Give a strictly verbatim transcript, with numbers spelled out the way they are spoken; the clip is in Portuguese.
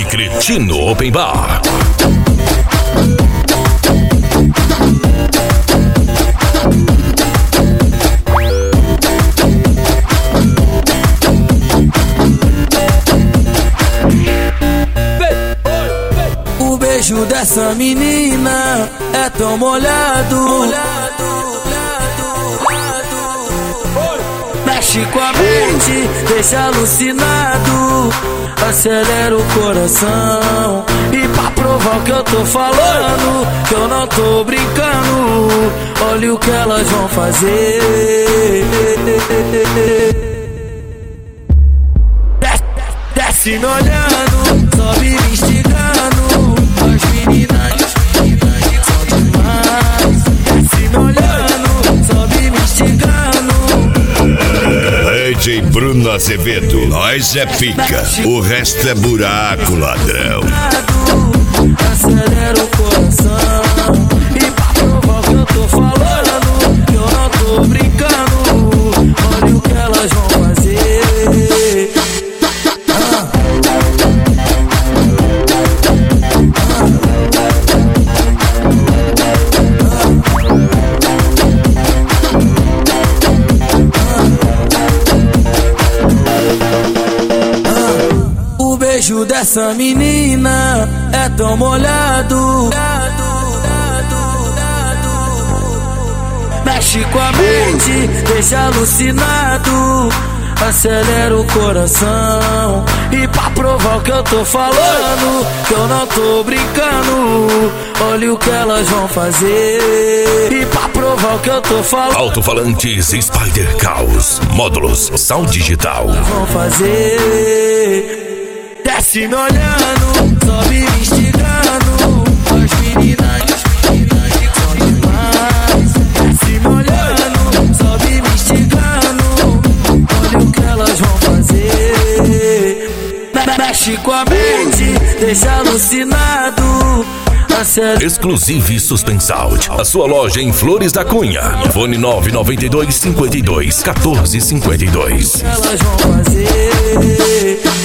de Cretino Open Bar. O beijo dessa menina é tão molhado, mexe com a mente, deixa alucinado, acelera o coração. E pra provar o que eu tô falando, que eu não tô brincando, olha o que elas vão fazer. Desce me olhando, sobe me instigando, as meninas, as meninas são demais. Desce me olhando, sobe me instigando. D J Bruno Azevedo, nós é pica, o resto é buraco, ladrão. Acelera o coração. E pra provar o que eu tô falando, que eu não tô brincando, olha o que elas vão fazer. O beijo dessa menina é tão molhado, mexe com a mente, deixa alucinado, acelera o coração. E pra provar o que eu tô falando, que eu não tô brincando, olha o que elas vão fazer. E pra provar o que eu tô falando, Alto-falantes Spider Caos, módulos Sound Digital. vão fazer. Desce me olhando, sobe me instigando, as meninas, as meninas são demais. Desce me olhando, sobe me instigando, olha o que elas vão fazer. Mexe com a mente, deixa alucinado. Exclusive Suspensound, a sua loja em Flores da Cunha. Fone nove nove dois cinco dois um quatro cinco dois. Elas vão fazer.